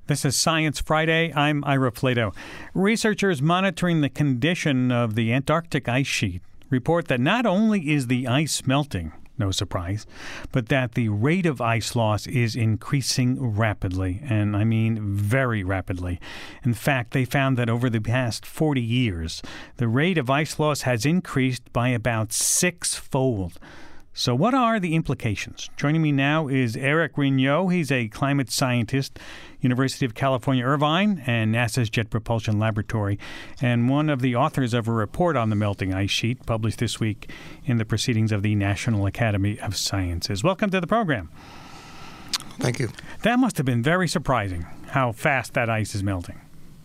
This is Science Friday. I'm Ira Flato. Researchers monitoring the condition of the Antarctic ice sheet report that not only is the ice melting, no surprise, but that the rate of ice loss is increasing rapidly, and I mean very rapidly. In fact, they found that over the past 40 years, the rate of ice loss has increased by about six-fold. So what are the implications? Joining me now is Eric Rignot. He's a climate scientist, University of California, Irvine, and NASA's Jet Propulsion Laboratory, and one of the authors of a report on the melting ice sheet published this week in the Proceedings of the National Academy of Sciences. Welcome to the program. Thank you. That must have been very surprising, how fast that ice is melting.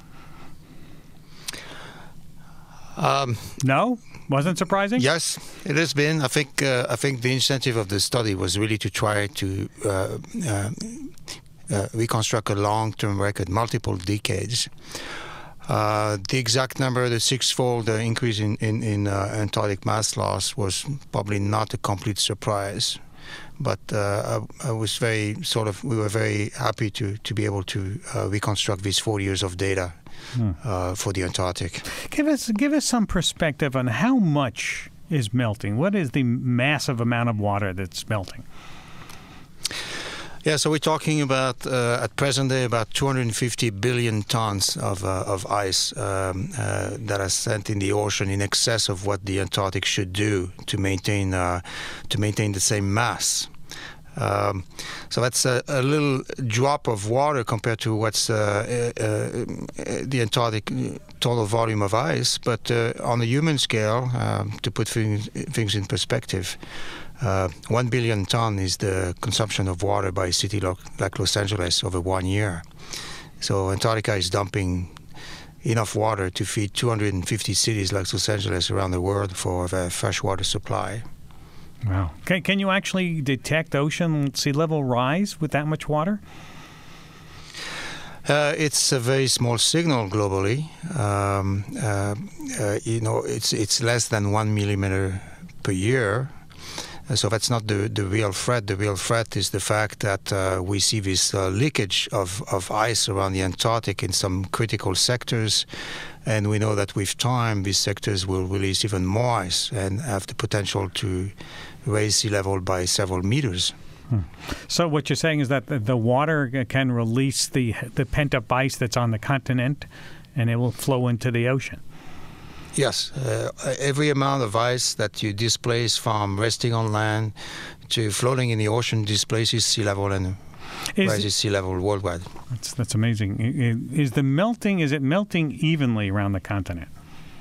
No? Wasn't surprising? Yes, it has been. I think the incentive of the study was really to try to reconstruct a long-term record, multiple decades. The exact number, the six-fold increase in Antarctic mass loss, was probably not a complete surprise. But I was we were very happy to be able to reconstruct these 4 years of data for the Antarctic. Give us some perspective on how much is melting. What is the massive amount of water that's melting? Yeah, so we're talking about, at present day, about 250 billion tons of ice that are sent in the ocean, in excess of what the Antarctic should do to maintain the same mass. So that's a little drop of water compared to what's the Antarctic total volume of ice. But on a human scale, to put things in perspective, 1 billion ton is the consumption of water by a city like Los Angeles over 1 year. So Antarctica is dumping enough water to feed 250 cities like Los Angeles around the world for a fresh water supply. Wow. Can you actually detect ocean sea level rise with that much water? It's a very small signal globally. It's less than 1 millimeter per year. So that's not the real threat. The real threat is the fact that we see this leakage of ice around the Antarctic in some critical sectors. And we know that with time, these sectors will release even more ice and have the potential to raise sea level by several meters. So what you're saying is that the water can release the pent-up ice that's on the continent, and it will flow into the ocean? Yes. Every amount of ice that you displace from resting on land to floating in the ocean displaces sea level and raises sea level worldwide. That's amazing. Is it melting evenly around the continent?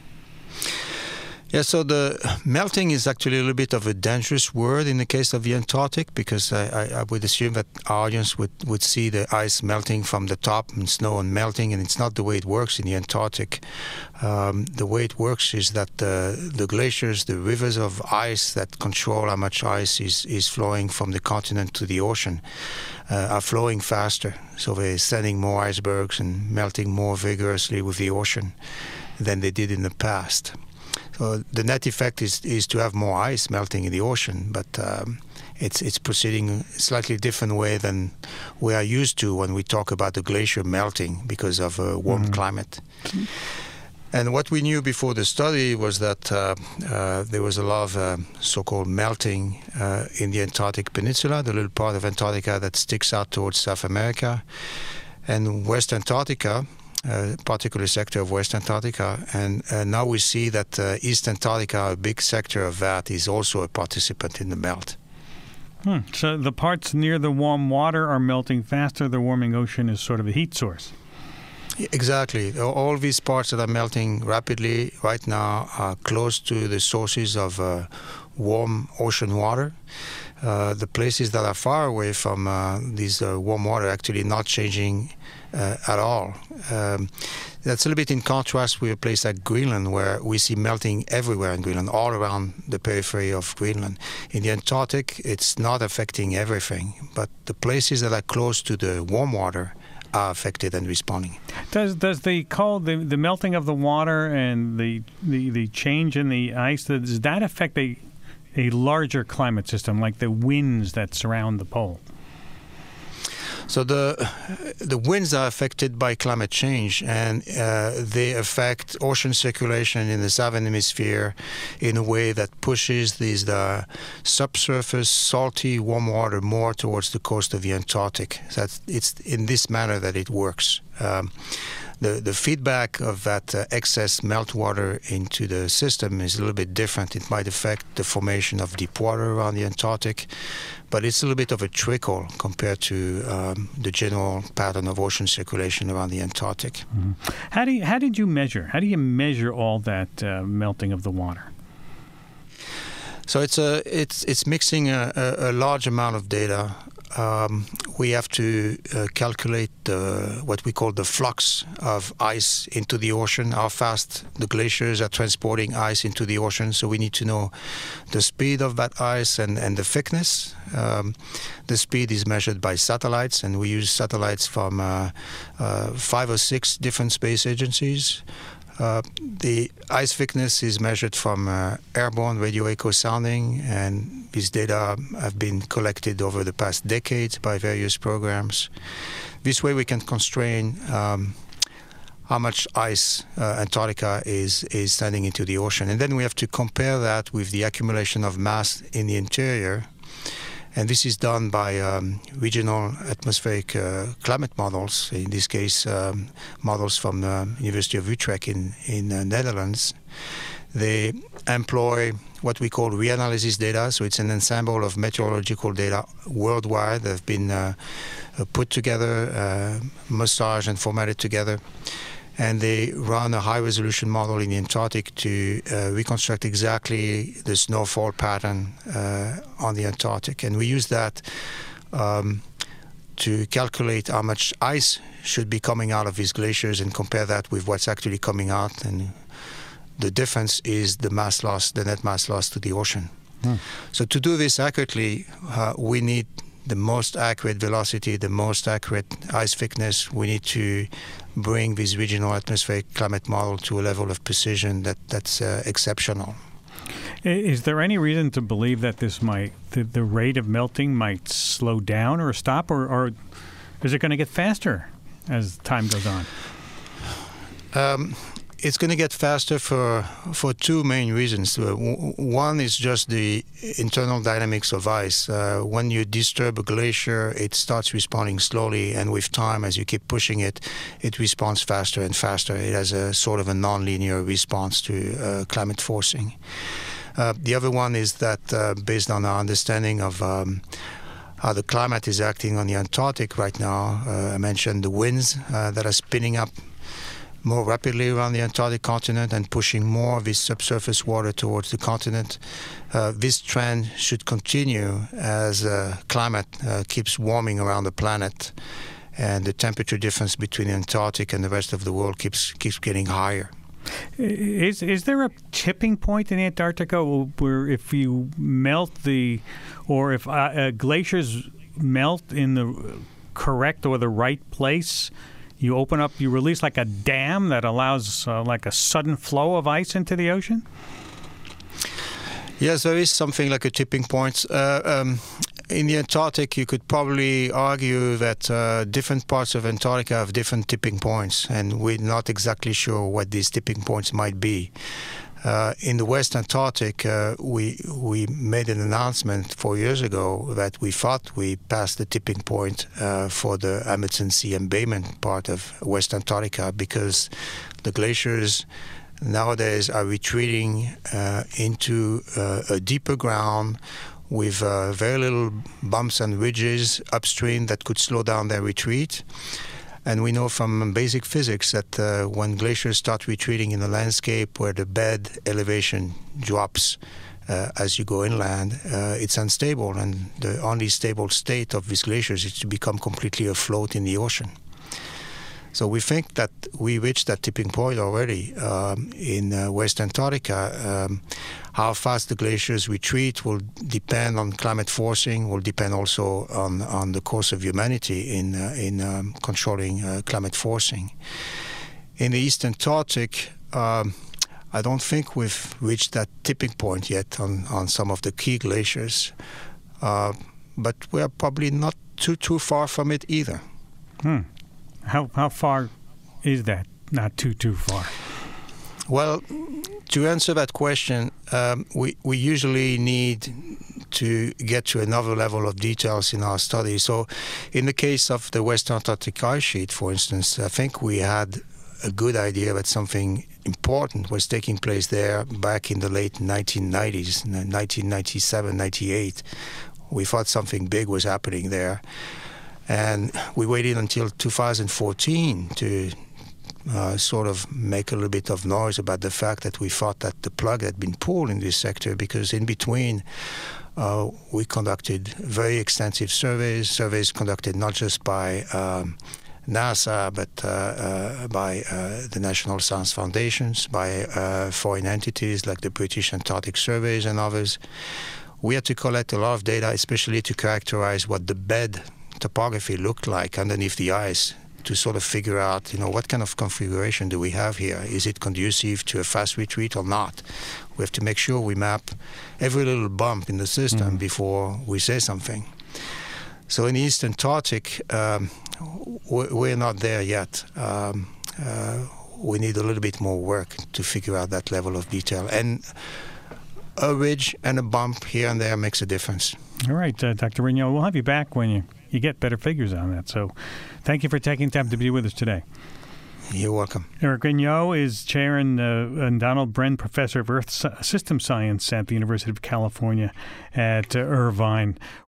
Yeah, so the melting is actually a little bit of a dangerous word in the case of the Antarctic, because I would assume that our audience would see the ice melting from the top and snow and melting, and it's not the way it works in the Antarctic. The way it works is that the glaciers, the rivers of ice that control how much ice is flowing from the continent to the ocean, are flowing faster. So they're sending more icebergs and melting more vigorously with the ocean than they did in the past. So the net effect is to have more ice melting in the ocean, but it's proceeding a slightly different way than we are used to when we talk about the glacier melting because of a warm climate. And what we knew before the study was that there was a lot of so-called melting in the Antarctic Peninsula, the little part of Antarctica that sticks out towards South America, and West Antarctica, a particular sector of West Antarctica. And now we see that East Antarctica, a big sector of that, is also a participant in the melt. So the parts near the warm water are melting faster. The warming ocean is sort of a heat source. Exactly. All these parts that are melting rapidly right now are close to the sources of warm ocean water. The places that are far away from these warm water are actually not changing at all. That's a little bit in contrast with a place like Greenland, where we see melting everywhere in Greenland, all around the periphery of Greenland. In the Antarctic, it's not affecting everything, but the places that are close to the warm water are affected and responding. Does the melting of the water and the change in the ice, does that affect a larger climate system, like the winds that surround the pole? So the winds are affected by climate change, and they affect ocean circulation in the southern hemisphere in a way that pushes the subsurface salty warm water more towards the coast of the Antarctic. It's in this manner that it works. The feedback of that excess meltwater into the system is a little bit different. It might affect the formation of deep water around the Antarctic, but it's a little bit of a trickle compared to the general pattern of ocean circulation around the Antarctic. Mm-hmm. How do you measure all that melting of the water? So it's mixing a large amount of data. We have to calculate what we call the flux of ice into the ocean, how fast the glaciers are transporting ice into the ocean. So we need to know the speed of that ice and the thickness. The speed is measured by satellites, and we use satellites from 5 or 6 different space agencies. The ice thickness is measured from airborne radio echo sounding, and these data have been collected over the past decades by various programs. This way we can constrain how much ice Antarctica is sending into the ocean. And then we have to compare that with the accumulation of mass in the interior. And this is done by regional atmospheric climate models, in this case models from the University of Utrecht in the Netherlands. They employ what we call reanalysis data, so it's an ensemble of meteorological data worldwide that have been put together, massaged and formatted together. And they run a high-resolution model in the Antarctic to reconstruct exactly the snowfall pattern on the Antarctic. And we use that to calculate how much ice should be coming out of these glaciers and compare that with what's actually coming out. And the difference is the mass loss, the net mass loss to the ocean. So to do this accurately, we need the most accurate velocity, the most accurate ice thickness. We need to bring this regional atmospheric climate model to a level of precision that's exceptional. Is there any reason to believe that the rate of melting might slow down or stop, or is it going to get faster as time goes on? It's going to get faster for 2 main reasons. One is just the internal dynamics of ice. When you disturb a glacier, it starts responding slowly, and with time, as you keep pushing it, it responds faster and faster. It has a sort of a non-linear response to climate forcing. The other one is that based on our understanding of how the climate is acting on the Antarctic right now, I mentioned the winds that are spinning up more rapidly around the Antarctic continent and pushing more of this subsurface water towards the continent. This trend should continue as climate keeps warming around the planet, and the temperature difference between the Antarctic and the rest of the world keeps getting higher. Is there a tipping point in Antarctica where if you melt or if glaciers melt in the correct or the right place, you release like a dam that allows like a sudden flow of ice into the ocean? Yes, there is something like a tipping point. In the Antarctic, you could probably argue that different parts of Antarctica have different tipping points, and we're not exactly sure what these tipping points might be. In the West Antarctic, we made an announcement 4 years ago that we thought we passed the tipping point for the Amundsen Sea embayment part of West Antarctica, because the glaciers nowadays are retreating into a deeper ground with very little bumps and ridges upstream that could slow down their retreat. And we know from basic physics that when glaciers start retreating in a landscape where the bed elevation drops as you go inland, it's unstable, and the only stable state of these glaciers is to become completely afloat in the ocean. So we think that we reached that tipping point already in West Antarctica. How fast the glaciers retreat will depend on climate forcing, will depend also on the course of humanity in controlling climate forcing. In the East Antarctic, I don't think we've reached that tipping point yet on some of the key glaciers, but we are probably not too far from it either. How far is that? Not too far. Well, to answer that question, we usually need to get to another level of details in our study. So in the case of the West Antarctic ice sheet, for instance, I think we had a good idea that something important was taking place there back in the late 1990s, 1997, 98. We thought something big was happening there. And we waited until 2014 to sort of make a little bit of noise about the fact that we thought that the plug had been pulled in this sector, because in between we conducted very extensive surveys conducted not just by NASA, but by the National Science Foundations, by foreign entities like the British Antarctic Surveys and others. We had to collect a lot of data, especially to characterize what the bed topography looked like underneath the ice, to sort of figure out, what kind of configuration do we have here? Is it conducive to a fast retreat or not? We have to make sure we map every little bump in the system before we say something. So in the East Antarctic, we're not there yet. We need a little bit more work to figure out that level of detail. And a ridge and a bump here and there makes a difference. All right, Dr. Regnault, we'll have you back when you get better figures on that. So thank you for taking time to be with us today. You're welcome. Eric Regnault is chair and Donald Bren Professor of Earth System Science at the University of California at Irvine.